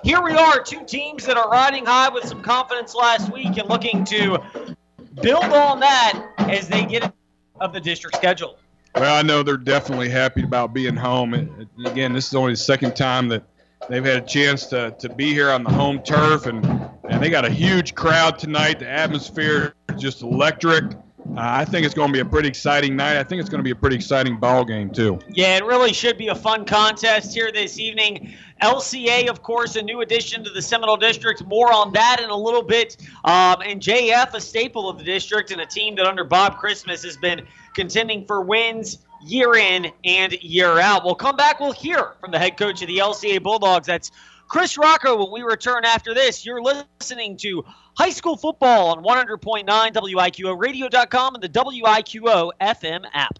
here we are, two teams that are riding high with some confidence last week and looking to build on that as they get of the district schedule. Well, I know they're definitely happy about being home. And again, this is only the second time that they've had a chance to be here on the home turf, and they got a huge crowd tonight. The atmosphere is just electric. I think it's going to be a pretty exciting night. I think it's going to be a pretty exciting ball game, too. Yeah, it really should be a fun contest here this evening. LCA, of course, a new addition to the Seminole District. More on that in a little bit. And JF, a staple of the district, and a team that under Bob Christmas has been contending for wins year in and year out. We'll come back. We'll hear from the head coach of the LCA Bulldogs. That's Chris Rocco when we return after this. You're listening to High School Football on 100.9 WIQOradio.com and the WIQO FM app.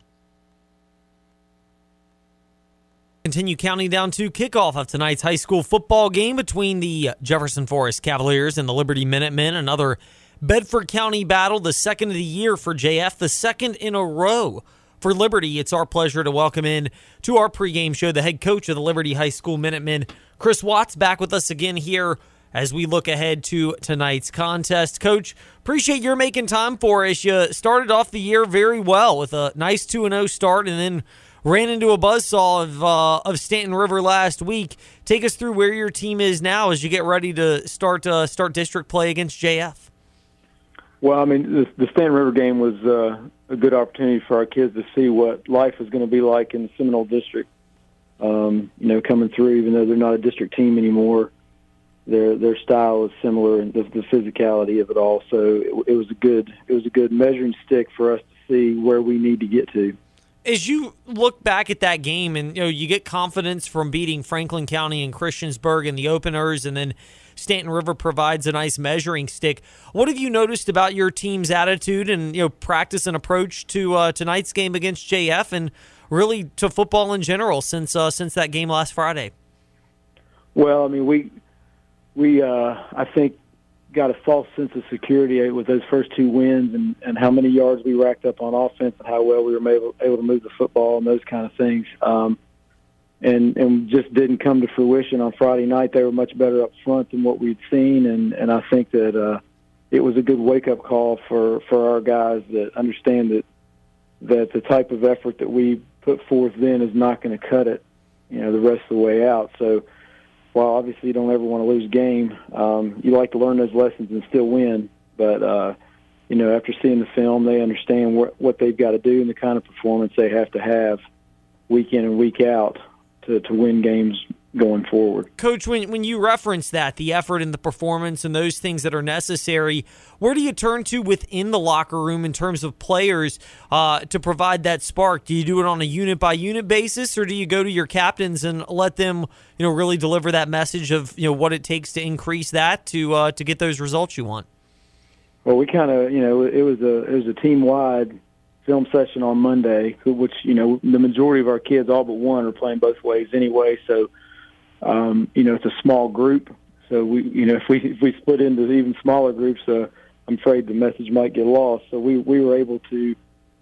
Continue counting down to kickoff of tonight's high school football game between the Jefferson Forest Cavaliers and the Liberty Minutemen. Another Bedford County battle, the second of the year for JF, the second in a row for Liberty. It's our pleasure to welcome in to our pregame show the head coach of the Liberty High School Minutemen, Chris Watts, back with us again here as we look ahead to tonight's contest. Coach, appreciate your making time for us. You started off the year very well with a nice 2-0 start and then ran into a buzzsaw of Stanton River last week. Take us through where your team is now as you get ready to start district play against JF. Well, I mean, the Stanton River game was a good opportunity for our kids to see what life is going to be like in the Seminole District. Coming through, even though they're not a district team anymore, their style is similar and the physicality of it all. So it was a good measuring stick for us to see where we need to get to. As you look back at that game and you get confidence from beating Franklin County and Christiansburg in the openers, and then Stanton River provides a nice measuring stick. What have you noticed about your team's attitude and practice and approach to tonight's game against JF and really to football in general since that game last Friday? Well, I mean, we I think got a false sense of security with those first two wins and how many yards we racked up on offense and how well we were able to move the football and those kind of things. And just didn't come to fruition on Friday night. They were much better up front than what we'd seen, and I think that it was a good wake-up call for our guys that understand that the type of effort that we put forth then is not going to cut it, the rest of the way out. So while obviously you don't ever want to lose a game, you like to learn those lessons and still win. But, after seeing the film, they understand what they've got to do and the kind of performance they have to have week in and week out to win games going forward. Coach, when you reference that, the effort and the performance and those things that are necessary, where do you turn to within the locker room in terms of players to provide that spark? Do you do it on a unit-by-unit basis, or do you go to your captains and let them really deliver that message of what it takes to increase that to get those results you want? Well, we kind of, it was a team-wide film session on Monday, which, the majority of our kids, all but one, are playing both ways anyway. So, it's a small group. So if we split into even smaller groups, I'm afraid the message might get lost. So we were able to,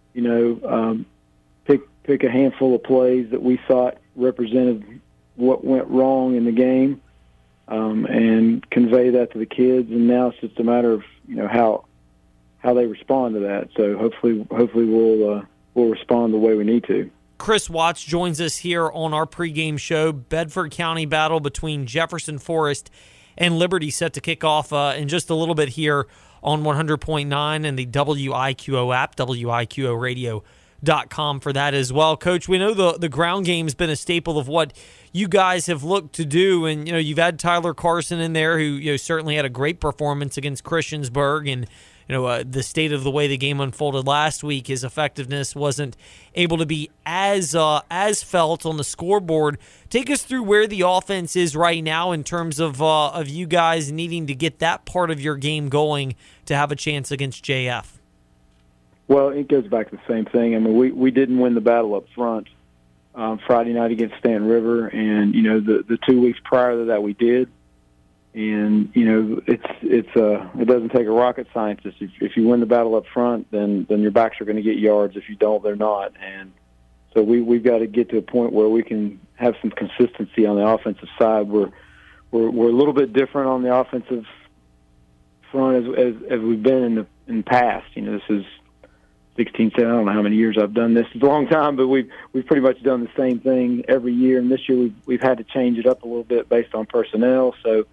pick a handful of plays that we thought represented what went wrong in the game, and convey that to the kids. And now it's just a matter of how they respond to that. So hopefully we'll respond the way we need to. Chris Watts joins us here on our pregame show. Bedford County battle between Jefferson Forest and Liberty set to kick off in just a little bit here on 100.9 and the WIQO app, WIQOradio.com for that as well. Coach, we know the ground game's been a staple of what you guys have looked to do, and you've had Tyler Carson in there who certainly had a great performance against Christiansburg, and the state of the way the game unfolded last week, his effectiveness wasn't able to be as felt on the scoreboard. Take us through where the offense is right now in terms of you guys needing to get that part of your game going to have a chance against JF. Well, it goes back to the same thing. I mean, we didn't win the battle up front Friday night against Stanton River, and the 2 weeks prior to that we did. And it doesn't take a rocket scientist. If you win the battle up front, then your backs are going to get yards. If you don't, they're not. And so we've got to get to a point where we can have some consistency on the offensive side. We're we're a little bit different on the offensive front as we've been in the past. This is 16, 17, I don't know how many years I've done this. It's a long time, but we've pretty much done the same thing every year. And this year we've had to change it up a little bit based on personnel. So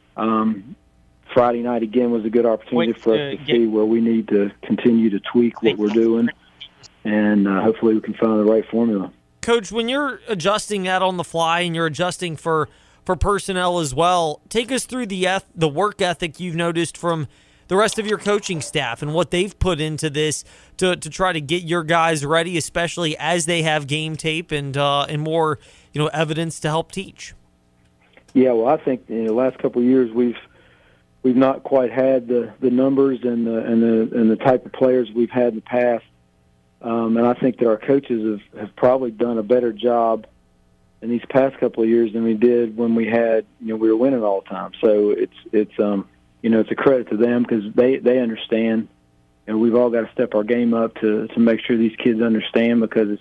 Friday night again was a good opportunity for us to see where we need to continue to tweak what we're doing, and hopefully we can find the right formula. Coach, when you're adjusting that on the fly and you're adjusting for personnel as well, take us through the work ethic you've noticed from the rest of your coaching staff and what they've put into this to try to get your guys ready, especially as they have game tape and more evidence to help teach. Yeah, well, I think in the last couple of years we've not quite had the numbers and the type of players we've had in the past, and I think that our coaches have probably done a better job in these past couple of years than we did when we had we were winning all the time. So it's a credit to them because they understand. We've all got to step our game up to make sure these kids understand, because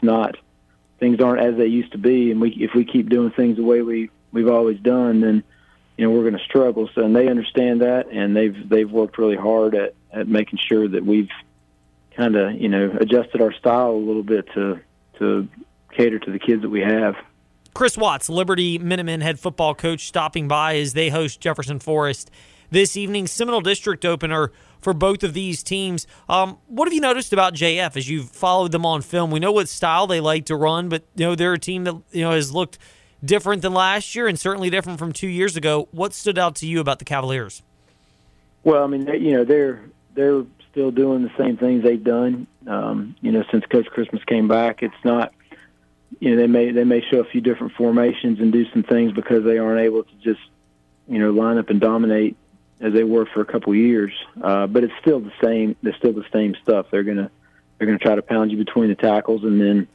things aren't as they used to be, and if we keep doing things the way we've always done, then we're going to struggle. So, and they understand that, and they've worked really hard at making sure that we've kind of adjusted our style a little bit to cater to the kids that we have. Chris Watts, Liberty Minutemen head football coach, stopping by as they host Jefferson Forest this evening. Seminole District opener for both of these teams. What have you noticed about JF as you've followed them on film? We know what style they like to run, but they're a team that has looked different than last year and certainly different from 2 years ago. What stood out to you about the Cavaliers? Well, I mean, they're still doing the same things they've done. Since Coach Christmas came back, it's not. They may show a few different formations and do some things because they aren't able to just line up and dominate as they were for a couple of years. But it's still the same. They're still the same stuff. They're gonna try to pound you between the tackles and then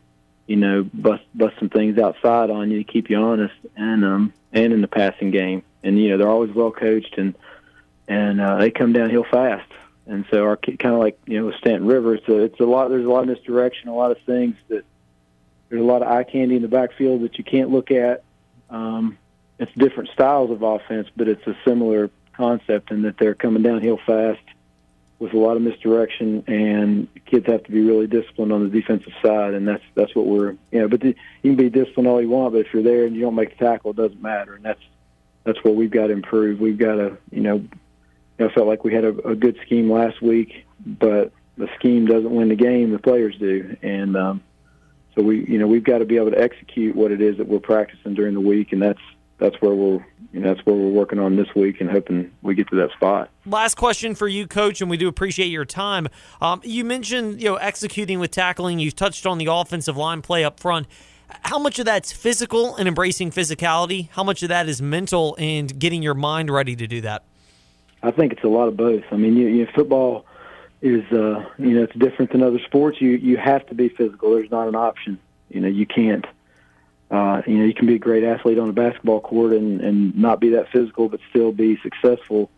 bust some things outside on you to keep you honest, and in the passing game. And they're always well coached, and they come downhill fast. And so our kind of like with Stanton River, it's a lot. There's a lot of misdirection, a lot of things that there's a lot of eye candy in the backfield that you can't look at. It's different styles of offense, but it's a similar concept in that they're coming downhill fast with a lot of misdirection, and kids have to be really disciplined on the defensive side, and that's what we're But you can be disciplined all you want, but if you're there and you don't make the tackle, it doesn't matter, and that's where we've got to improve. We've got to I felt like we had a good scheme last week, but the scheme doesn't win the game; the players do, and so we've got to be able to execute what it is that we're practicing during the week, and that's where we're working on this week and hoping we get to that spot. Last question for you, Coach, and we do appreciate your time. You mentioned executing with tackling. You touched on the offensive line play up front. How much of that's physical and embracing physicality? How much of that is mental and getting your mind ready to do that? I think it's a lot of both. I mean, football is it's different than other sports. You have to be physical. There's not an option. You can't. You can be a great athlete on a basketball court and not be that physical, but still be successful.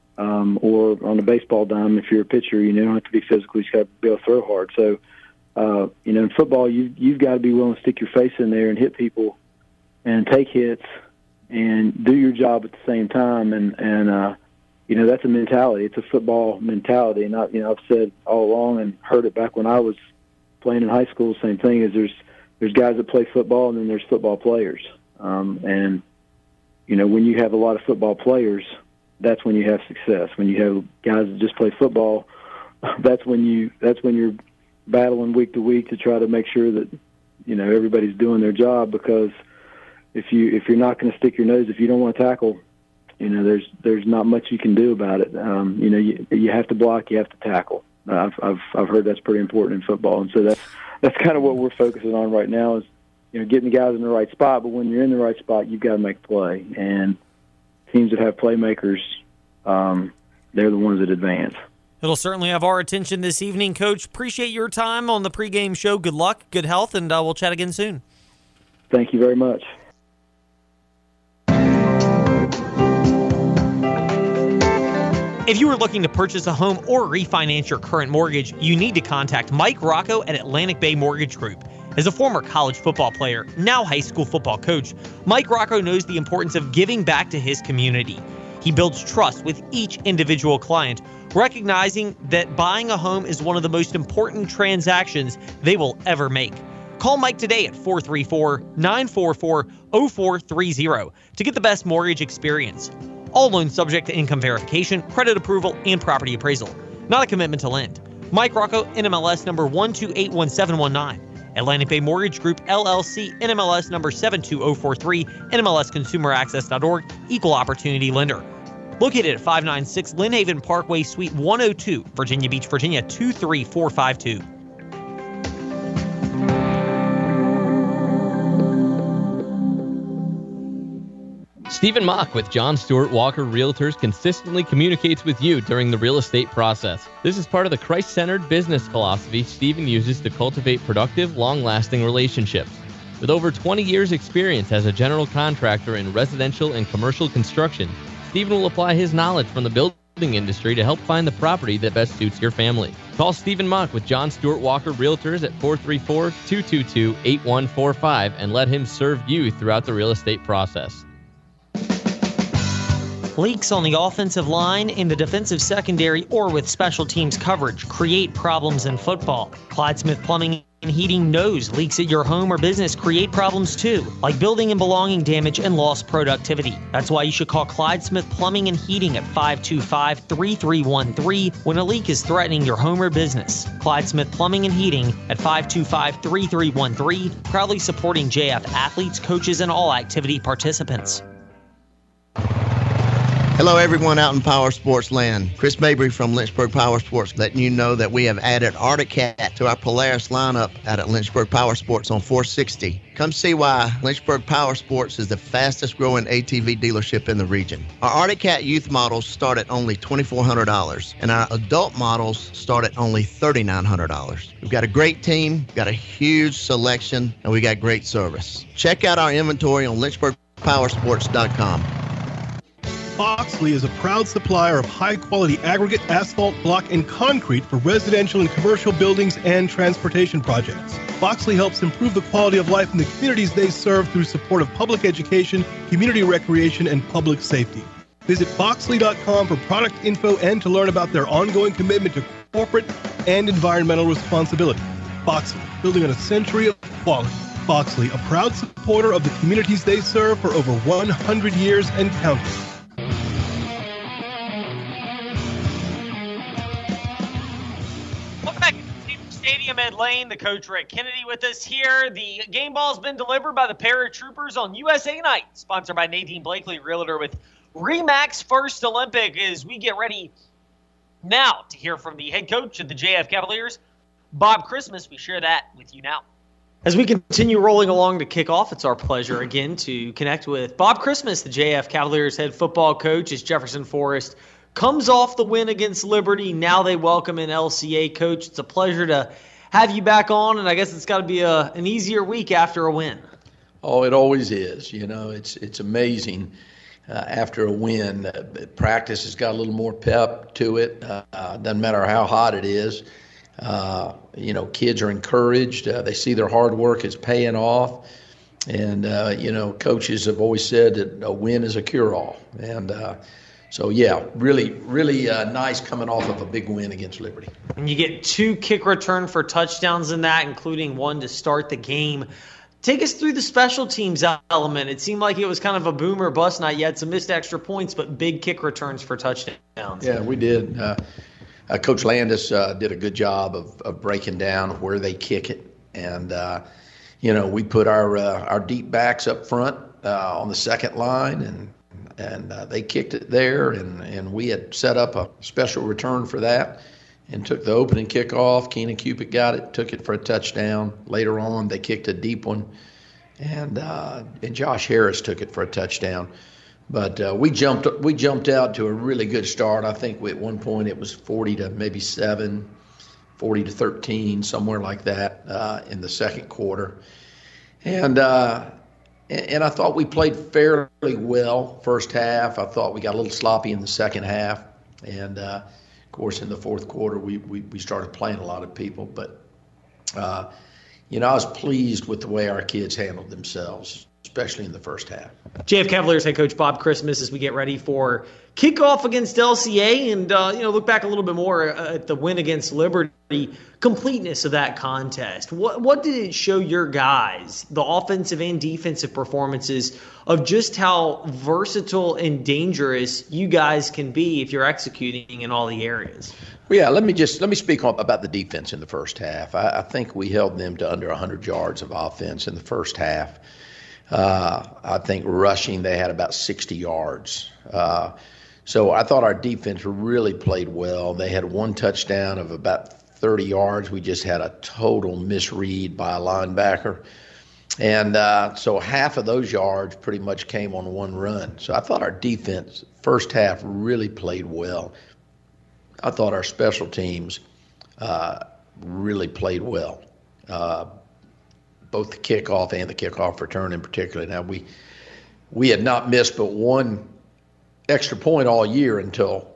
Or on a baseball diamond, if you're a pitcher, you don't have to be physical. You just got to be able to throw hard. So, in football, you've got to be willing to stick your face in there and hit people and take hits and do your job at the same time. And that's a mentality. It's a football mentality. And I've said all along and heard it back when I was playing in high school. Same thing is there's guys that play football, and then there's football players. And when you have a lot of football players, that's when you have success. When you have guys that just play football, that's when you're battling week to week to try to make sure that everybody's doing their job. Because if you're not going to stick your nose, if you don't want to tackle, there's not much you can do about it. You have to block, you have to tackle. I've heard that's pretty important in football, and so that's kind of what we're focusing on right now is getting the guys in the right spot. But when you're in the right spot, you've got to make a play. And teams that have playmakers, they're the ones that advance. It'll certainly have our attention this evening, Coach. Appreciate your time on the pregame show. Good luck, good health, and we'll chat again soon. Thank you very much. If you are looking to purchase a home or refinance your current mortgage, you need to contact Mike Rocco at Atlantic Bay Mortgage Group. As a former college football player, now high school football coach, Mike Rocco knows the importance of giving back to his community. He builds trust with each individual client, recognizing that buying a home is one of the most important transactions they will ever make. Call Mike today at 434-944-0430 to get the best mortgage experience. All loans subject to income verification, credit approval, and property appraisal. Not a commitment to lend. Mike Rocco, NMLS number 1281719. Atlantic Bay Mortgage Group, LLC, NMLS number 72043, NMLSConsumerAccess.org, Equal Opportunity Lender. Located at 596 Lynn Haven Parkway, Suite 102, Virginia Beach, Virginia 23452. Stephen Mock with John Stewart Walker Realtors consistently communicates with you during the real estate process. This is part of the Christ-centered business philosophy Stephen uses to cultivate productive, long-lasting relationships. With over 20 years' experience as a general contractor in residential and commercial construction, Stephen will apply his knowledge from the building industry to help find the property that best suits your family. Call Stephen Mock with John Stewart Walker Realtors at 434-222-8145 and let him serve you throughout the real estate process. Leaks on the offensive line, in the defensive secondary, or with special teams coverage create problems in football. Clyde Smith Plumbing and Heating knows leaks at your home or business create problems too, like building and belonging damage and lost productivity. That's why you should call Clyde Smith Plumbing and Heating at 525-3313 when a leak is threatening your home or business. Clyde Smith Plumbing and Heating at 525-3313, proudly supporting JF athletes, coaches, and all activity participants. Hello, everyone out in Power Sports land. Chris Mabry from Lynchburg Power Sports letting you know that we have added Arctic Cat to our Polaris lineup out at Lynchburg Power Sports on 460. Come see why Lynchburg Power Sports is the fastest growing ATV dealership in the region. Our Arctic Cat youth models start at only $2,400, and our adult models start at only $3,900. We've got a great team, got a huge selection, and we got great service. Check out our inventory on lynchburgpowersports.com. Foxley is a proud supplier of high-quality aggregate, asphalt, block, and concrete for residential and commercial buildings and transportation projects. Foxley helps improve the quality of life in the communities they serve through support of public education, community recreation, and public safety. Visit Foxley.com for product info and to learn about their ongoing commitment to corporate and environmental responsibility. Foxley, building on a century of quality. Foxley, a proud supporter of the communities they serve for over 100 years and counting. Ed Lane, the coach Rick Kennedy with us here. The game ball's been delivered by the Paratroopers on USA Night, sponsored by Nadine Blakely, realtor with RE/MAX First Olympic, as we get ready now to hear from the head coach of the JF Cavaliers, Bob Christmas. We share that with you now. As we continue rolling along to kick off, it's our pleasure again to connect with Bob Christmas, the JF Cavaliers head football coach, as Jefferson Forest comes off the win against Liberty. Now they welcome an LCA coach. It's a pleasure to have you back on, and I guess it's got to be an easier week after a win. Oh, it always is. You know, it's amazing after a win. Practice has got a little more pep to it. Doesn't matter how hot it is. You know, kids are encouraged. They see their hard work is paying off. And, you know, coaches have always said that a win is a cure-all. And so, yeah, really, really nice coming off of a big win against Liberty. And you get 2 kick return for touchdowns in that, including one to start the game. Take us through the special teams element. It seemed like it was kind of a boom or bust night. You had some missed extra points, but big kick returns for touchdowns. Yeah, we did. Coach Landis did a good job of breaking down where they kick it. And, you know, we put our deep backs up front on the second line, and they kicked it there, and we had set up a special return for that and took the opening kickoff. Keenan Cupid got it, took it for a touchdown. Later on, they kicked a deep one, and Josh Harris took it for a touchdown. But we jumped out to a really good start. I think at one point it was 40 to maybe 7, 40 to 13, somewhere like that in the second quarter. And I thought we played fairly well first half. I thought we got a little sloppy in the second half. And, of course, in the fourth quarter, we started playing a lot of people. But, I was pleased with the way our kids handled themselves, especially in the first half. JF Cavaliers head coach Bob Christmas as we get ready for kickoff against LCA and, look back a little bit more at the win against Liberty, completeness of that contest. What did it show your guys, the offensive and defensive performances, of just how versatile and dangerous you guys can be if you're executing in all the areas? Well, yeah, let me speak about the defense in the first half. I think we held them to under 100 yards of offense in the first half. I think rushing, they had about 60 yards. So I thought our defense really played well. They had one touchdown of about 30 yards. We just had a total misread by a linebacker. And so half of those yards pretty much came on one run. So I thought our defense, first half, really played well. I thought our special teams really played well. Both the kickoff and the kickoff return in particular. Now, we had not missed but one extra point all year until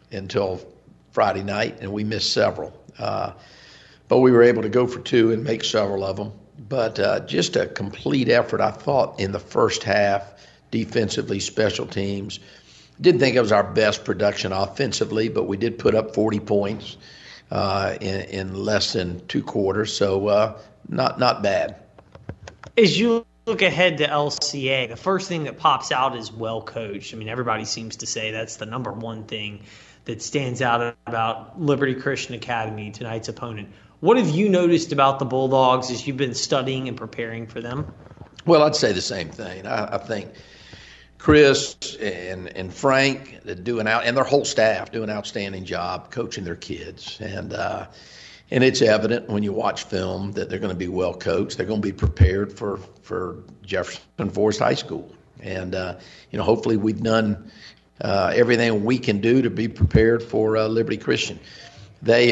Friday night, and we missed several. But we were able to go for two and make several of them. But just a complete effort, I thought, in the first half, defensively, special teams. Didn't think it was our best production offensively, but we did put up 40 points in less than 2 quarters, so not bad. As you look ahead to LCA, the first thing that pops out is well coached. I mean, everybody seems to say that's the number one thing that stands out about Liberty Christian Academy, tonight's opponent. What have you noticed about the Bulldogs as you've been studying and preparing for them? Well, I'd say the same thing. I think Chris and Frank and their whole staff do an outstanding job coaching their kids. And it's evident when you watch film that they're going to be well coached. They're going to be prepared for Jefferson Forest High School. And, hopefully we've done everything we can do to be prepared for Liberty Christian. They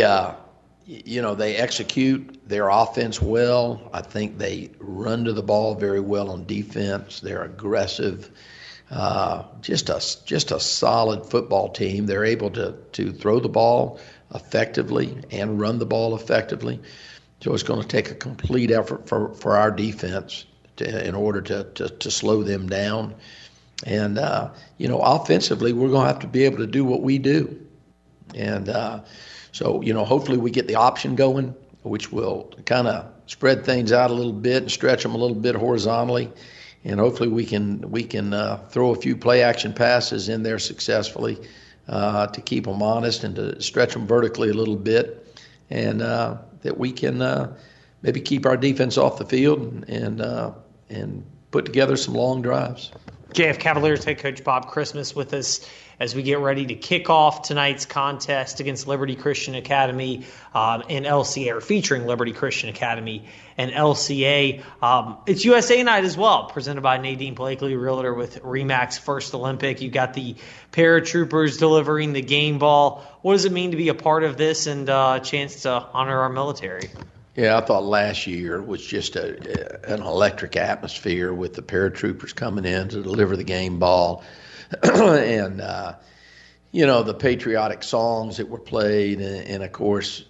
execute their offense well. I think they run to the ball very well on defense. They're aggressive. Just a solid football team. They're able to throw the ball effectively and run the ball effectively. So it's going to take a complete effort for our defense in order to slow them down. And, offensively, we're going to have to be able to do what we do. And so, hopefully we get the option going, which will kind of spread things out a little bit and stretch them a little bit horizontally. And hopefully we can throw a few play action passes in there successfully to keep them honest and to stretch them vertically a little bit, and that we can maybe keep our defense off the field and put together some long drives. JF Cavaliers head coach Bob Christmas with us as we get ready to kick off tonight's contest against Liberty Christian Academy and LCA, or featuring Liberty Christian Academy and LCA. It's USA Night as well, presented by Nadine Blakely, realtor with RE/MAX First Olympic. You've got the paratroopers delivering the game ball. What does it mean to be a part of this and a chance to honor our military? Yeah, I thought last year was just an electric atmosphere with the paratroopers coming in to deliver the game ball. And, the patriotic songs that were played. And of course,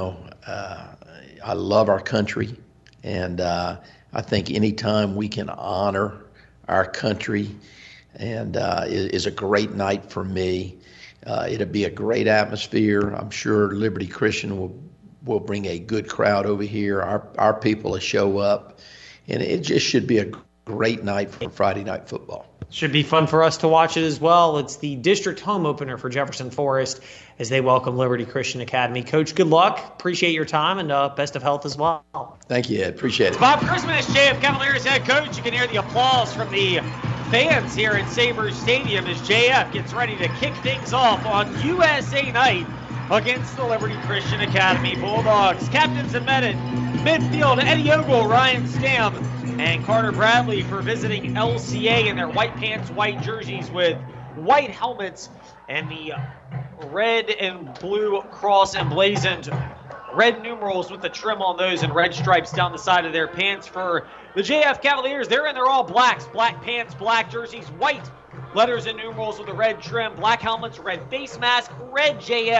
I love our country. And I think anytime we can honor our country and is a great night for me. It'll be a great atmosphere. I'm sure Liberty Christian will bring a good crowd over here. Our people will show up. And it just should be a great night for Friday Night Football. Should be fun for us to watch it as well. It's the district home opener for Jefferson Forest as they welcome Liberty Christian Academy. Coach, good luck. Appreciate your time and best of health as well. Thank you, Ed. Appreciate it. Bob Christmas, JF Cavaliers head coach. You can hear the applause from the fans here at Sabres Stadium as JF gets ready to kick things off on USA Night against the Liberty Christian Academy Bulldogs. Captains and men in midfield, Eddie Ogle, Ryan Stam, and Carter Bradley for visiting LCA in their white pants, white jerseys with white helmets and the red and blue cross emblazoned red numerals with the trim on those and red stripes down the side of their pants. For the JF Cavaliers, they're in their all blacks, black pants, black jerseys, white letters and numerals with a red trim, black helmets, red face mask, red JF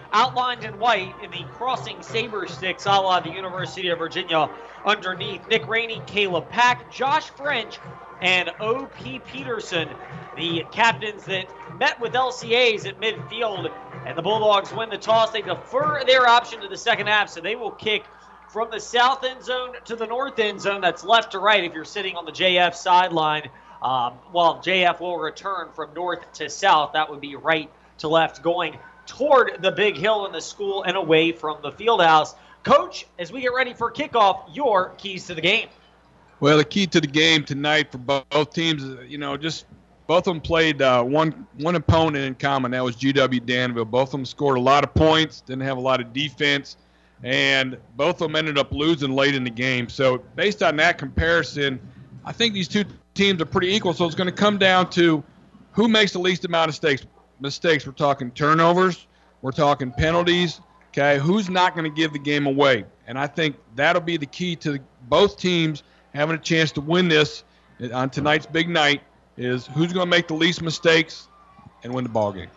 outlined in white in the crossing saber sticks a la the University of Virginia underneath. Nick Rainey, Caleb Pack, Josh French, and O.P. Peterson, the captains that met with LCAs at midfield. And the Bulldogs win the toss. They defer their option to the second half, so they will kick from the south end zone to the north end zone. That's left to right if you're sitting on the JF sideline. While JF will return from north to south, that would be right to left, going toward the big hill in the school and away from the field house. Coach, as we get ready for kickoff, your keys to the game. Well, the key to the game tonight for both teams, just both of them played one opponent in common. That was GW Danville. Both of them scored a lot of points, didn't have a lot of defense, and both of them ended up losing late in the game. So based on that comparison, I think these two teams are pretty equal. So it's going to come down to who makes the least amount of mistakes. We're talking turnovers. We're talking penalties. Okay, who's not going to give the game away? And I think that'll be the key to both teams having a chance to win this on tonight's big night, is who's going to make the least mistakes and win the ball game.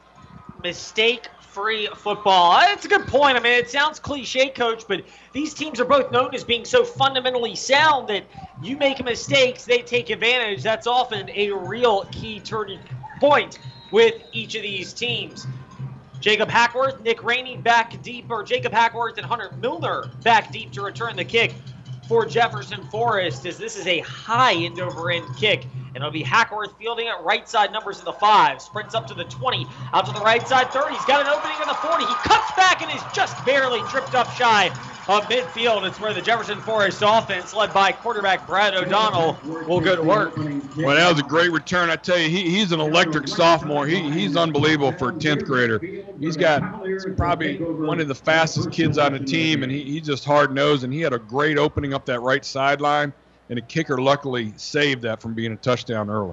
Mistake-free football. That's a good point. I mean, it sounds cliche, Coach, but these teams are both known as being so fundamentally sound that you make mistakes, they take advantage. That's often a real key turning point with each of these teams. Jacob Hackworth, Nick Rainey back deep, or Jacob Hackworth and Hunter Milner back deep to return the kick for Jefferson Forest, as this is a high end-over-end kick. And it'll be Hackworth fielding it, right side numbers in the 5. Sprints up to the 20, out to the right side 30. He's got an opening in the 40. He cuts back and is just barely tripped up shy of midfield. It's where the Jefferson Forest offense, led by quarterback Brad O'Donnell, will go to work. Well, that was a great return. I tell you, he's an electric sophomore. He's unbelievable for a 10th grader. He's probably one of the fastest kids on the team, and he's just hard-nosed, and he had a great opening up that right sideline. And the kicker luckily saved that from being a touchdown early.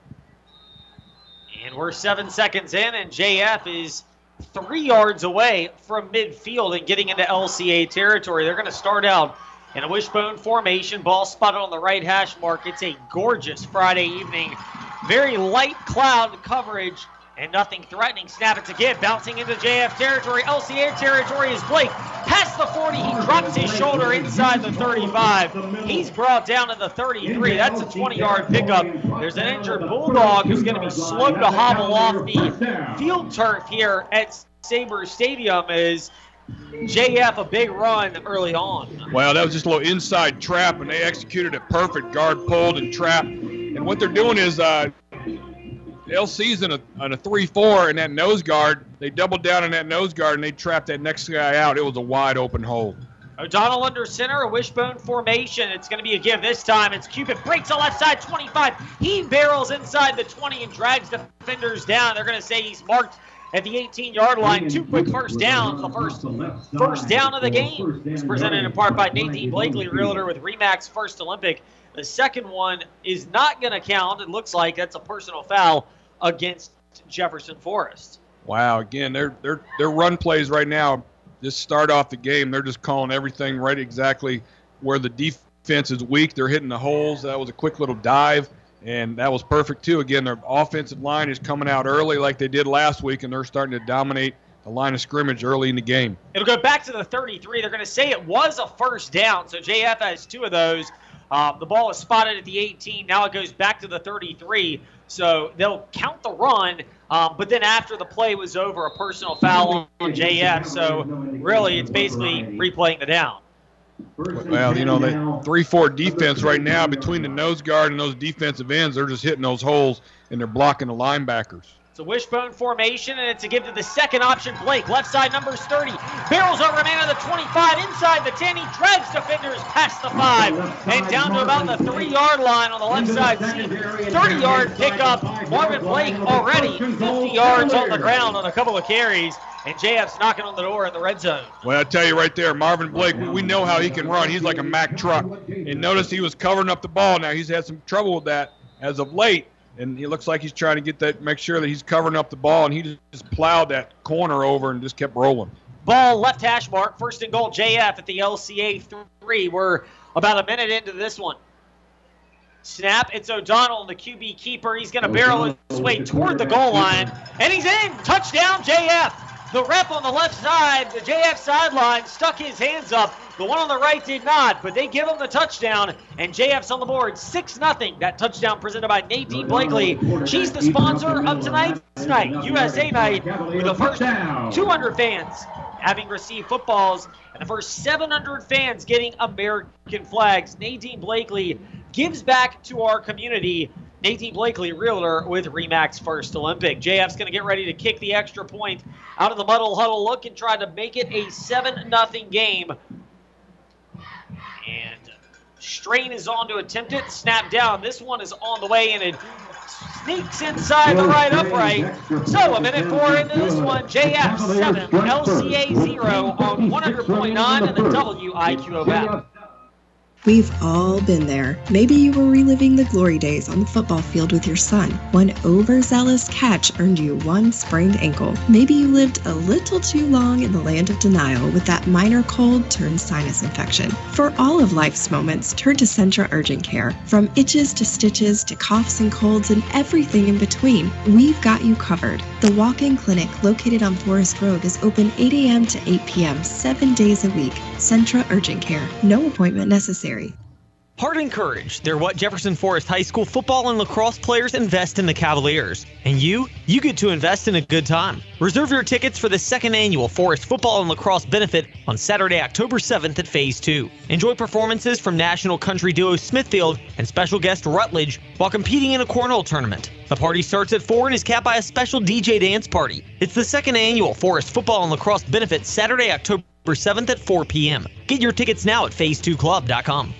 And we're 7 seconds in, and JF is 3 yards away from midfield and getting into LCA territory. They're going to start out in a wishbone formation. Ball spotted on the right hash mark. It's a gorgeous Friday evening. Very light cloud coverage and nothing threatening. Snap it again, bouncing into JF territory. LCA territory is Blake. Past the 40, he drops his shoulder inside the 35. He's brought down to the 33. That's a 20-yard pickup. There's an injured Bulldog who's going to be slow to hobble off the field turf here at Sabres Stadium as JF a big run early on. Well, that was just a little inside trap, and they executed it perfect. Guard pulled and trapped. And what they're doing is LC's on a 3-4 in that nose guard. They doubled down in that nose guard, and they trapped that next guy out. It was a wide open hole. O'Donnell under center, a wishbone formation. It's going to be a give this time. It's Cupid, breaks the left side, 25. He barrels inside the 20 and drags defenders down. They're going to say he's marked at the 18-yard line. 2 quick first downs. The first down of the game is presented in part by Nadine Blakely, realtor with RE/MAX First Olympic. The second one is not going to count. It looks like that's a personal foul against Jefferson Forest. Wow, again, their run plays right now just start off the game. They're just calling everything right exactly where the defense is weak. They're hitting the holes. That was a quick little dive, and that was perfect too. Again, their offensive line is coming out early like they did last week, and they're starting to dominate the line of scrimmage early in the game. It'll go back to the 33. They're going to say it was a first down, so JF has 2 of those. The ball was spotted at the 18. Now it goes back to the 33. So they'll count the run, but then after the play was over, a personal foul on JF. So really it's basically replaying the down. Well, the 3-4 defense right now between the nose guard and those defensive ends, they're just hitting those holes, and they're blocking the linebackers. It's a wishbone formation, and it's a give to the second option, Blake. Left side, numbers 30. Barrels over a man of the 25, inside the 10. He drags defenders past the 5 and down to about the 3-yard line on the left side. 30-yard pickup. Marvin Blake already 50 yards on the ground on a couple of carries, and JF's knocking on the door in the red zone. Well, I tell you right there, Marvin Blake, we know how he can run. He's like a Mack truck. And notice he was covering up the ball. Now he's had some trouble with that as of late. And he looks like he's trying to get that, make sure that he's covering up the ball, and he just plowed that corner over and just kept rolling. Ball left hash mark, 1st and goal, JF at the LCA 3. We're about a minute into this one. Snap, it's O'Donnell, the QB keeper. He's going to barrel his way toward the goal line, and he's in. Touchdown, JF. The rep on the left side, the JF sideline, stuck his hands up. The one on the right did not, but they give him the touchdown, and JF's on the board 6-0. That touchdown presented by Nadine Blakely. She's the sponsor of tonight's night, USA Night, with the first 200 fans having received footballs and the first 700 fans getting American flags. Nadine Blakely gives back to our community. Nadine Blakely, realtor with RE/MAX First Olympic. JF's going to get ready to kick the extra point out of the muddle huddle look and try to make it a 7-0 game. And Strain is on to attempt it. Snap down. This one is on the way, and it sneaks inside the right upright. So a minute 4 into this one. JF 7, LCA 0 on 100.9 and the WIQO app. We've all been there. Maybe you were reliving the glory days on the football field with your son. One overzealous catch earned you one sprained ankle. Maybe you lived a little too long in the land of denial with that minor cold turned sinus infection. For all of life's moments, turn to Centra Urgent Care. From itches to stitches to coughs and colds and everything in between, we've got you covered. The walk-in clinic located on Forest Road is open 8 a.m. to 8 p.m. 7 days a week. Centra Urgent Care. No appointment necessary. Heart and courage. They're what Jefferson Forest High School football and lacrosse players invest in the Cavaliers. And you get to invest in a good time. Reserve your tickets for the second annual Forest Football and Lacrosse Benefit on Saturday, October 7th at Phase 2. Enjoy performances from national country duo Smithfield and special guest Rutledge while competing in a cornhole tournament. The party starts at 4 and is capped by a special DJ dance party. It's the second annual Forest Football and Lacrosse Benefit Saturday, October 7th at 4 p.m. Get your tickets now at phase2club.com.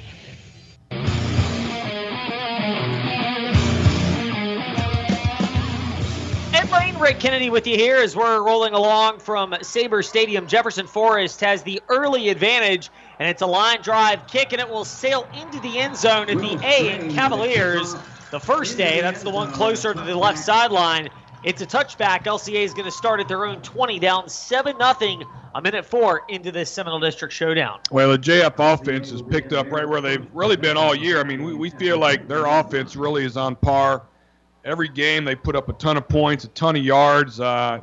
Rick Kennedy with you here as we're rolling along from Sabre Stadium. Jefferson Forest has the early advantage, and it's a line drive kick, and it will sail into the end zone at the A in Cavaliers. The first A, that's the one closer to the left sideline. It's a touchback. LCA is going to start at their own 20, down 7-0, a minute 4 into this Seminole District showdown. Well, the JF offense has picked up right where they've really been all year. I mean, we feel like their offense really is on par. Every game they put up a ton of points, a ton of yards. They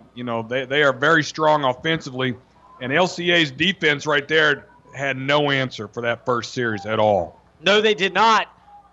are very strong offensively. And LCA's defense right there had no answer for that first series at all. No, they did not.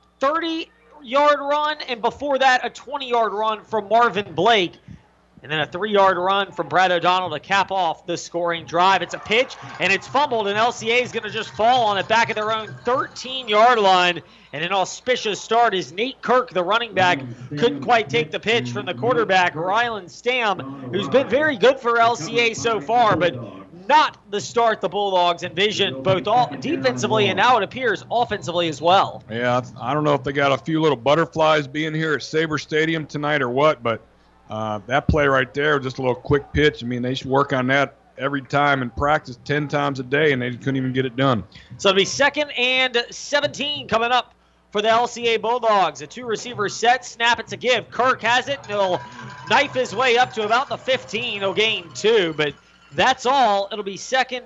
30-yard run, and before that, a 20-yard run from Marvin Blake. And then a 3-yard run from Brad O'Donnell to cap off the scoring drive. It's a pitch, and it's fumbled, and LCA is going to just fall on it back at their own 13-yard line. And an auspicious start is Nate Kirk, the running back, couldn't quite take the pitch from the quarterback, Rylan Stam, who's been very good for LCA so far, but not the start the Bulldogs envisioned, both defensively and now it appears offensively as well. Yeah, I don't know if they got a few little butterflies being here at Sabre Stadium tonight or what, but that play right there, just a little quick pitch. I mean, they should work on that every time and practice 10 times a day, and they couldn't even get it done. So it'll be 2nd and 17 coming up for the LCA Bulldogs. A 2-receiver set, snap, it's a give. Kirk has it, and he'll knife his way up to about the 15. He'll gain 2, but that's all. It'll be 3rd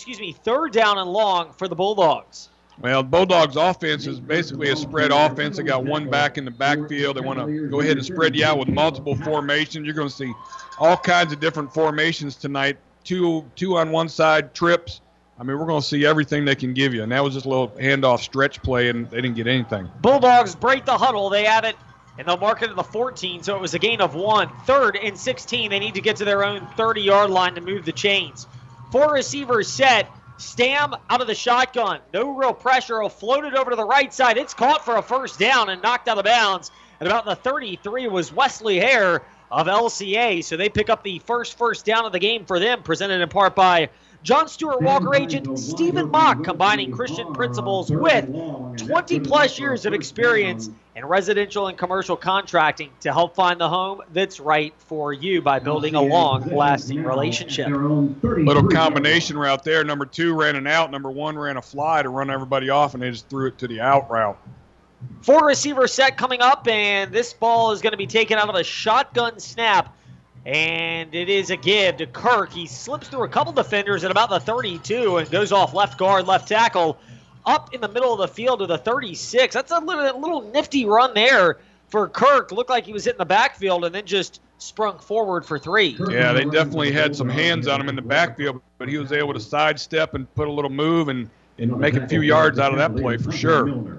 down and long for the Bulldogs. Well, the Bulldogs' offense is basically a spread offense. They got one back in the backfield. They want to go ahead and spread you out with multiple formations. You're going to see all kinds of different formations tonight. Two on one side, trips. I mean, we're going to see everything they can give you. And that was just a little handoff stretch play, and they didn't get anything. Bulldogs break the huddle. They have it, and they'll mark it to the 14, so it was a gain of 1. 3rd and 16. They need to get to their own 30-yard line to move the chains. 4 receivers set. Stam out of the shotgun. No real pressure. He'll float it over to the right side. It's caught for a first down and knocked out of bounds. At about the 33 was Wesley Hare of LCA. So they pick up the first down of the game for them, presented in part by John Stewart Walker agent Stephen Mock, combining Christian principles with 20-plus years of experience in residential and commercial contracting to help find the home that's right for you by building a long-lasting relationship. Little combination route there. Number 2 ran an out. Number 1 ran a fly to run everybody off, and they just threw it to the out route. 4-receiver set coming up, and this ball is going to be taken out of a shotgun snap. And it is a give to Kirk. He slips through a couple defenders at about the 32 and goes off left guard, left tackle, up in the middle of the field to the 36. That's a little nifty run there for Kirk. Looked like he was hitting the backfield and then just sprung forward for 3. Yeah, they definitely had some hands on him in the backfield, but he was able to sidestep and put a little move and make a few yards out of that play for sure.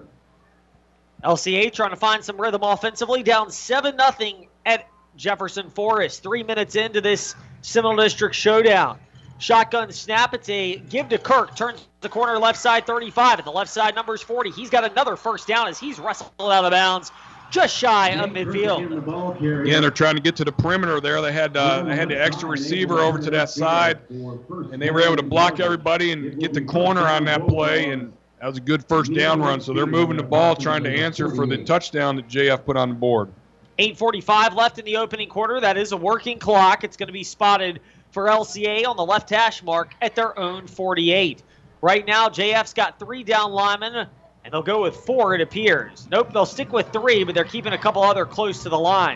LCA trying to find some rhythm offensively, down 7-0 at Jefferson Forest. 3 minutes into this Seminole District showdown. Shotgun snap. It's a give to Kirk. Turns the corner left side 35. At the left side, numbers 40. He's got another first down as he's wrestled out of bounds just shy of midfield. Yeah, they're trying to get to the perimeter there. They had the extra receiver over to that side, and they were able to block everybody and get the corner on that play, and that was a good first down run. So they're moving the ball, trying to answer for the touchdown that JF put on the board. 8:45 left in the opening quarter. That is a working clock. It's going to be spotted for LCA on the left hash mark at their own 48. Right now, JF's got 3 down linemen, and they'll go with 4, it appears. Nope, they'll stick with 3, but they're keeping a couple other close to the line.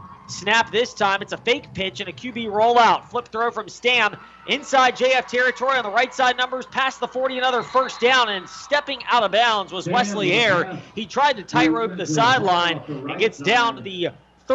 Snap this time. It's a fake pitch and a QB rollout. Flip throw from Stam inside JF territory on the right side, numbers past the 40, another first down, and stepping out of bounds was Wesley Hare. He tried to tightrope the sideline and gets down to the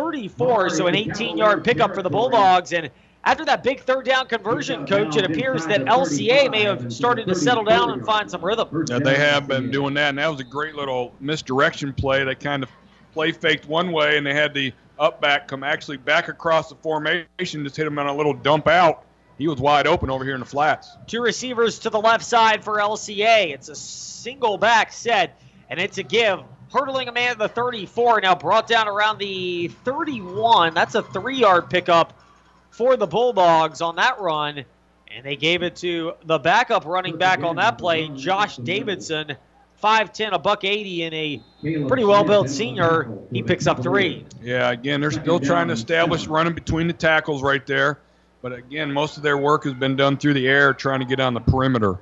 34, so an 18-yard pickup for the Bulldogs. And after that big third down conversion, Coach, it appears that LCA may have started to settle down and find some rhythm. Yeah, they have been doing that, and that was a great little misdirection play. They kind of play faked one way, and they had the up back come actually back across the formation, just hit him on a little dump out. He was wide open over here in the flats. 2 receivers to the left side for LCA. It's a single back set, and it's a give. Hurdling a man at the 34, now brought down around the 31. That's a 3-yard pickup for the Bulldogs on that run, and they gave it to the backup running back on that play, Josh Davidson, 5'10", $180, and a pretty well-built senior. He picks up 3. Yeah, again, they're still trying to establish running between the tackles right there, but again, most of their work has been done through the air, trying to get on the perimeter.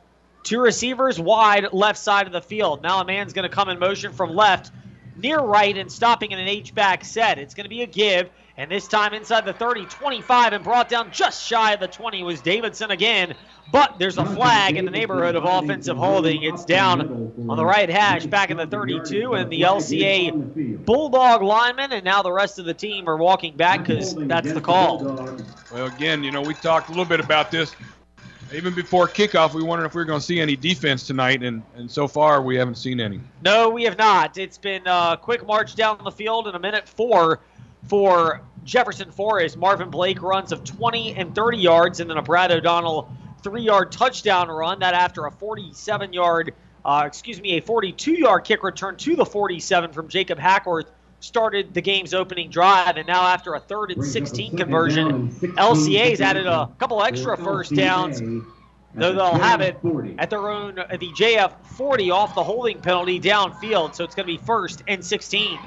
2 receivers wide left side of the field. Now a man's going to come in motion from left, near right, and stopping in an H-back set. It's going to be a give. And this time inside the 30, 25, and brought down just shy of the 20 was Davidson again. But there's a flag in the neighborhood of offensive holding. It's down on the right hash back in the 32, and the LCA Bulldog linemen and now the rest of the team are walking back because that's the call. Well, again, we talked a little bit about this. Even before kickoff, we wondered if we were going to see any defense tonight, and so far we haven't seen any. No, we have not. It's been a quick march down the field in a minute 4 for Jefferson Forest. Marvin Blake runs of 20 and 30 yards, and then a Brad O'Donnell 3-yard touchdown run. That after a 42-yard kick return to the 47 from Jacob Hackworth started the game's opening drive. And now after a 3rd and 16 conversion, LCA's added a couple extra first downs, though they'll have it at their own, the JF 40 off the holding penalty downfield. So it's going to be 1st and 16.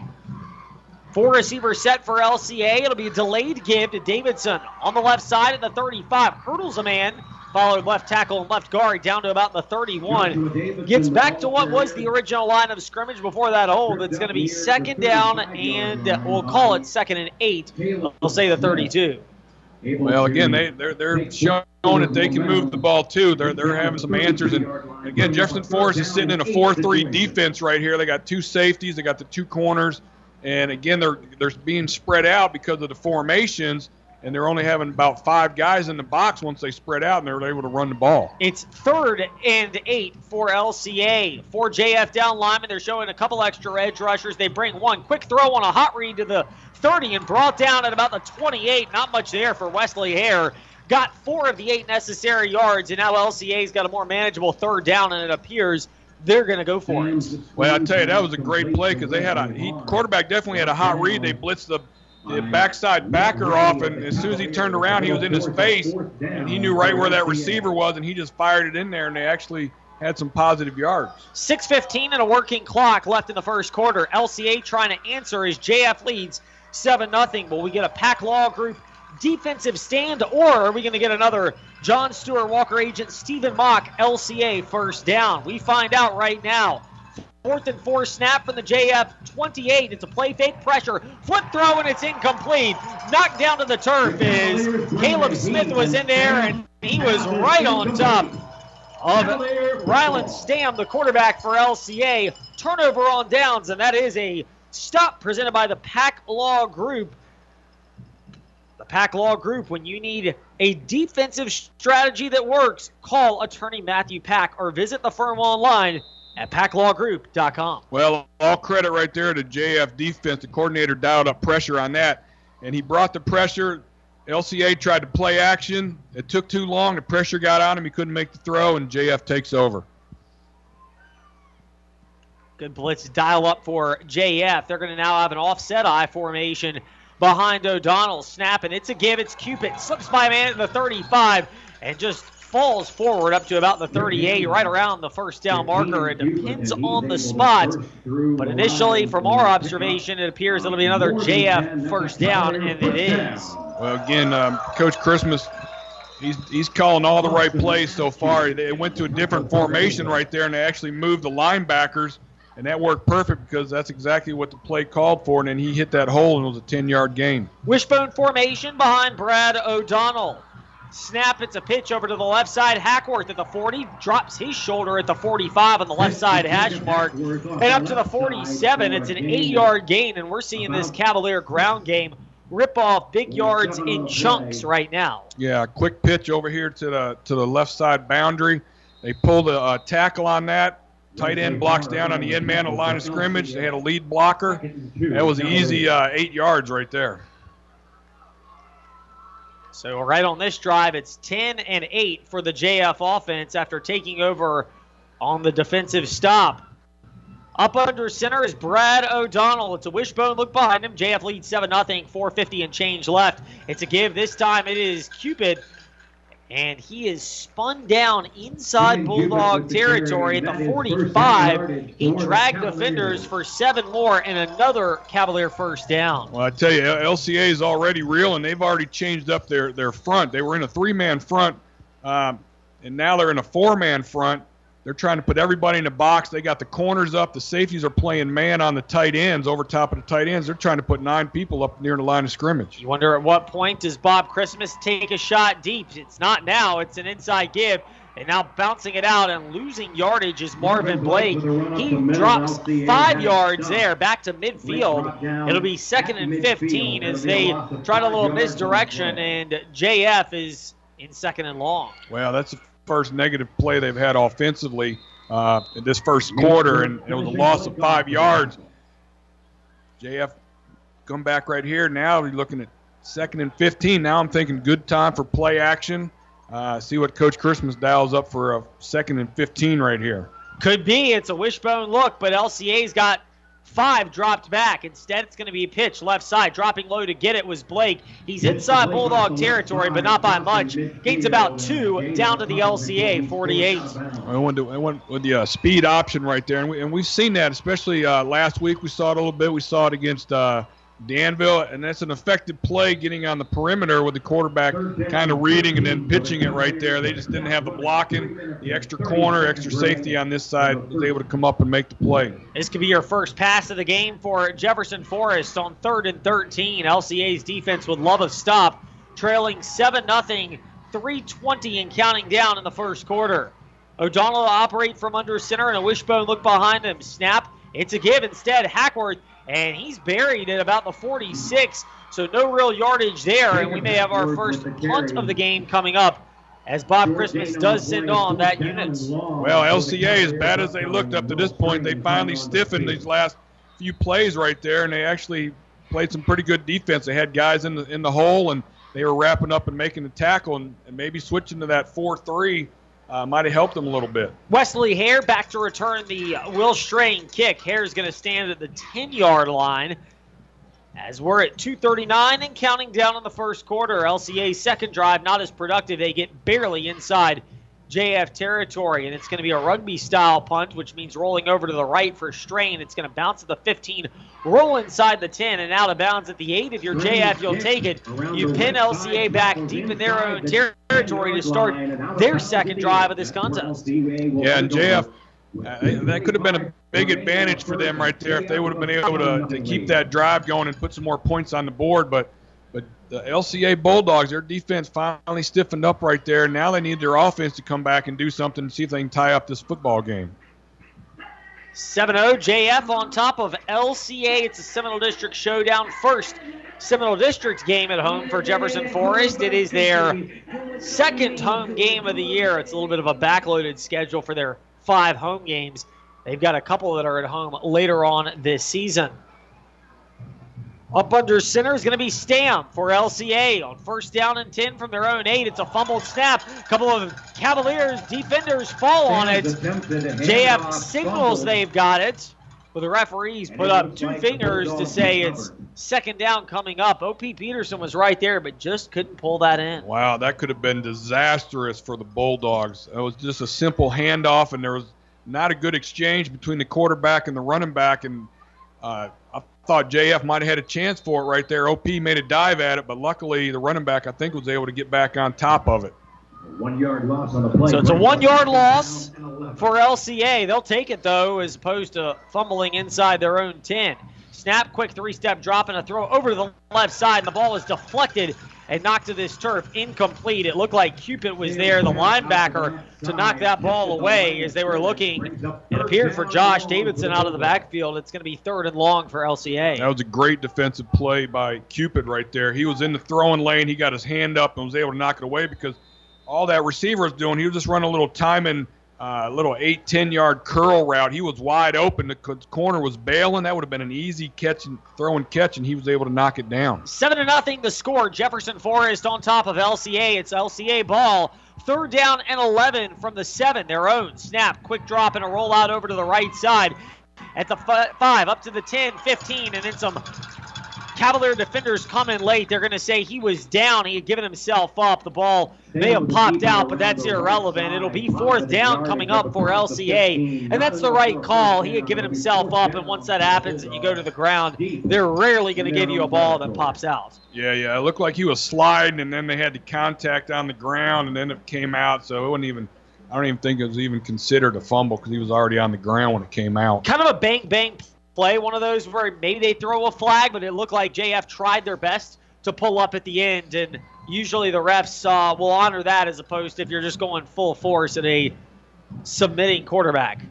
4 receivers set for LCA. It'll be a delayed give to Davidson on the left side at the 35. Hurdles a man, followed left tackle and left guard down to about the 31. Gets back to what was the original line of scrimmage before that hold. It's going to be 2nd down, and we'll call it 2nd and 8. We'll say the 32. Well, again, they're showing that they can move the ball too. They're having some answers, and again, Jefferson Forest is sitting in a 4-3 defense right here. They got 2 safeties, they got the 2 corners. And again, they're being spread out because of the formations, and they're only having about 5 guys in the box once they spread out, and they're able to run the ball. It's 3rd and 8 for LCA. 4 JF down linemen. They're showing a couple extra edge rushers. They bring 1 quick throw on a hot read to the 30 and brought down at about the 28. Not much there for Wesley Hare. Got 4 of the 8 necessary yards, and now LCA's got a more manageable 3rd down, and it appears they're going to go for it. Well, I tell you, that was a great play because they had quarterback definitely had a hot read. They blitzed the backside backer off, and as soon as he turned around, he was in his face, and he knew right where that receiver was, and he just fired it in there, and they actually had some positive yards. 6:15 and a working clock left in the first quarter. LCA trying to answer as JF leads 7-0. Will we get a Pack Law Group defensive stand, or are we going to get another John Stewart Walker agent Stephen Mock LCA first down? We find out right now. 4th and 4 snap from the JF 28. It's a play fake pressure. Flip throw, and it's incomplete. Knocked down to the turf is Caleb Smith was in there, and he was right on top of Rylan Stam, the quarterback for LCA. Turnover on downs, and that is a stop presented by the Pack Law Group. Pack Law Group. When you need a defensive strategy that works, call attorney Matthew Pack or visit the firm online at packlawgroup.com. Well, all credit right there to JF defense. The coordinator dialed up pressure on that, and he brought the pressure. LCA tried to play action. It took too long. The pressure got on him. He couldn't make the throw, and JF takes over. Good blitz dial up for JF. They're going to now have an offset I formation behind O'Donnell. Snap, and it's a give. It's Cupid. Slips by a man at the 35 and just falls forward up to about the 38, right around the first down marker. It depends on the spot. But initially, from our observation, it appears it'll be another JF first down, and it is. Well, again, Coach Christmas, he's calling all the right plays so far. They went to a different formation right there, and they actually moved the linebackers. And that worked perfect because that's exactly what the play called for, and then he hit that hole, and it was a 10-yard gain. Wishbone formation behind Brad O'Donnell. Snap, it's a pitch over to the left side. Hackworth at the 40, drops his shoulder at the 45 on the left side hash mark. And up to the 47, it's an 8-yard gain, and we're seeing this Cavalier ground game rip off big yards in chunks right now. Yeah, quick pitch over here to the left side boundary. They pulled a tackle on that. Tight end blocks down on the end man of the line of scrimmage. They had a lead blocker. That was an easy 8 yards right there. So right on this drive, it's 10-8 for the JF offense after taking over on the defensive stop. Up under center is Brad O'Donnell. It's a wishbone look behind him. JF leads 7-0, 4:50 and change left. It's a give. This time it is Cupid. And he is spun down inside Bulldog territory at the 45. He dragged defenders for 7 more and another Cavalier first down. Well, I tell you, LCA is already real, and they've already changed up their front. They were in a 3-man front, and now they're in a 4-man front. They're trying to put everybody in the box. They got the corners up. The safeties are playing man on the tight ends, over top of the tight ends. They're trying to put 9 people up near the line of scrimmage. You wonder at what point does Bob Christmas take a shot deep? It's not now. It's an inside give. And now bouncing it out and losing yardage is Marvin Blake. He drops 5 yards there back to midfield. It'll be 2nd and 15 as they try a little misdirection, and JF is in 2nd and long. Well, that's the first negative play they've had offensively in this first quarter, and it was a loss of 5 yards. JF come back right here. Now we're looking at 2nd and 15. Now I'm thinking good time for play action. See what Coach Christmas dials up for a 2nd and 15 right here. Could be. It's a wishbone look, but LCA's got 5 dropped back. Instead, it's going to be a pitch left side. Dropping low to get it was Blake. He's inside Bulldog territory, but not by much. Gains about 2 down to the LCA, 48. I went with the speed option right there, and we've seen that, especially last week. We saw it a little bit. We saw it against Danville, and that's an effective play getting on the perimeter with the quarterback kind of reading and then pitching it right there. They just didn't have the blocking, the extra corner, extra safety on this side was able to come up and make the play. This could be your first pass of the game for Jefferson Forest on 3rd and 13. LCA's defense would love a stop, trailing 7-0, 3:20 and counting down in the first quarter. O'Donnell will operate from under center and a wishbone look behind him. Snap. It's a give instead. Hackworth. And he's buried at about the 46, so no real yardage there, and we may have our first punt of the game coming up as Bob Christmas does send on that unit. Well, LCA, as bad as they looked up to this point, they finally stiffened these last few plays right there, and they actually played some pretty good defense. They had guys in the hole, and they were wrapping up and making the tackle, and maybe switching to that 4-3 might have helped them a little bit. Wesley Hare back to return the Will Strain kick. Hare's going to stand at the 10-yard line as we're at 2:39 and counting down in the first quarter. LCA's second drive not as productive. They get barely inside JF territory, and it's going to be a rugby-style punt, which means rolling over to the right for Strain. It's going to bounce at the 15, roll inside the 10, and out of bounds at the 8. If you're JF, you'll take it. You pin LCA back deep in their own territory to start their second drive of this contest. Yeah, and JF, that could have been a big advantage for them right there if they would have been able to keep that drive going and put some more points on the board, but the LCA Bulldogs, their defense finally stiffened up right there. Now they need their offense to come back and do something and see if they can tie up this football game. 7-0, JF on top of LCA. It's a Seminole District showdown. First Seminole District game at home for Jefferson Forest. It is their second home game of the year. It's a little bit of a backloaded schedule for their 5 home games. They've got a couple that are at home later on this season. Up under center is going to be Stam for LCA on first down and 10 from their own 8. It's a fumbled snap. A couple of Cavaliers defenders fall on it. JF signals they've got it, but the referees put up 2 fingers to say it's second down coming up. O.P. Peterson was right there, but just couldn't pull that in. Wow, that could have been disastrous for the Bulldogs. It was just a simple handoff, and there was not a good exchange between the quarterback and the running back, and I thought JF might have had a chance for it right there. OP made a dive at it, but luckily the running back, I think, was able to get back on top of it. 1 yard loss on the play. So it's a 1 yard loss for LCA. They'll take it, though, as opposed to fumbling inside their own 10. Snap, quick 3-step drop, and a throw over to the left side, and the ball is deflected and knocked to this turf, incomplete. It looked like Cupid was there, the linebacker, to knock that ball away as they were looking. It appeared for Josh Davidson out of the backfield. It's going to be 3rd and long for LCA. That was a great defensive play by Cupid right there. He was in the throwing lane. He got his hand up and was able to knock it away because all that receiver was doing, he was just running a little timing, little 8-10 yard curl route. He was wide open. The corner was bailing. That would have been an easy catch and throw and catch, and he was able to knock it down. 7-0 the score. Jefferson Forest on top of LCA. It's LCA ball. 3rd down and 11 from the 7, their own. Snap, quick drop, and a rollout over to the right side. At the 5, up to the 10, 15, and then some Cavalier defenders come in late. They're going to say he was down. He had given himself up. The ball may have popped out, but that's irrelevant. It'll be 4th down coming up for LCA, and that's the right call. He had given himself up, and once that happens and you go to the ground, they're rarely going to give you a ball that pops out. Yeah, it looked like he was sliding, and then they had the contact on the ground, and then it came out, so it wasn't even – I don't even think it was even considered a fumble because he was already on the ground when it came out. Kind of a bang-bang play, one of those where maybe they throw a flag, but it looked like JF tried their best to pull up at the end, and usually the refs will honor that as opposed to if you're just going full force at a submitting quarterback.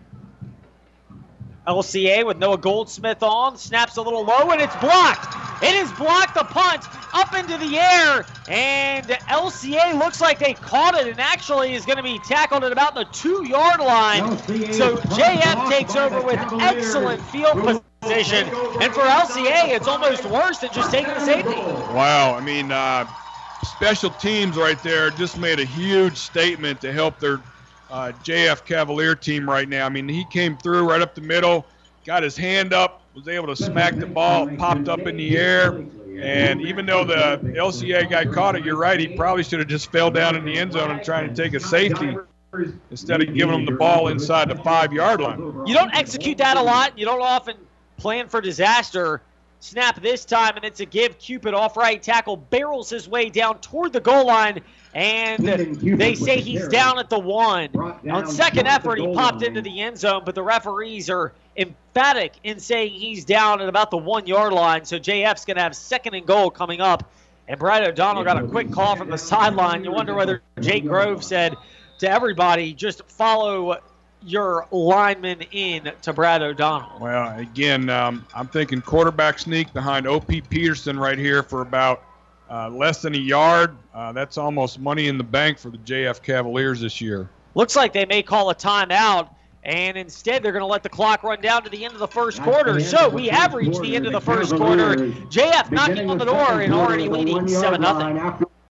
LCA with Noah Goldsmith on, snaps a little low, and it's blocked. It is blocked, the punt, up into the air, and LCA looks like they caught it and actually is going to be tackled at about the 2-yard line. So JF takes over with excellent field position, and for LCA, it's almost worse than just taking the safety. Wow, I mean, special teams right there just made a huge statement to help their JF Cavalier team right now. I mean, he came through right up the middle, got his hand up, was able to smack the ball, popped up in the air, and even though the LCA guy caught it, you're right, he probably should have just fell down in the end zone and trying to take a safety instead of giving him the ball inside the 5-yard line. You don't execute that a lot. You don't often plan for disaster. Snap this time, and it's a give. Cupid off right tackle barrels his way down toward the goal line, and they say he's down at the 1. On second effort, he popped into the end zone, but the referees are emphatic in saying he's down at about the 1-yard line, so JF's going to have 2nd and goal coming up, and Brad O'Donnell got a quick call from the sideline. You wonder whether Jake Grove said to everybody, just follow your lineman in to Brad O'Donnell. Well, again, I'm thinking quarterback sneak behind O.P. Peterson right here for about less than a yard. That's almost money in the bank for the JF Cavaliers this year. Looks like they may call a timeout, and instead they're going to let the clock run down to the end of the first quarter. So we have reached the end of the first quarter. JF knocking on the door and already leading 7-0.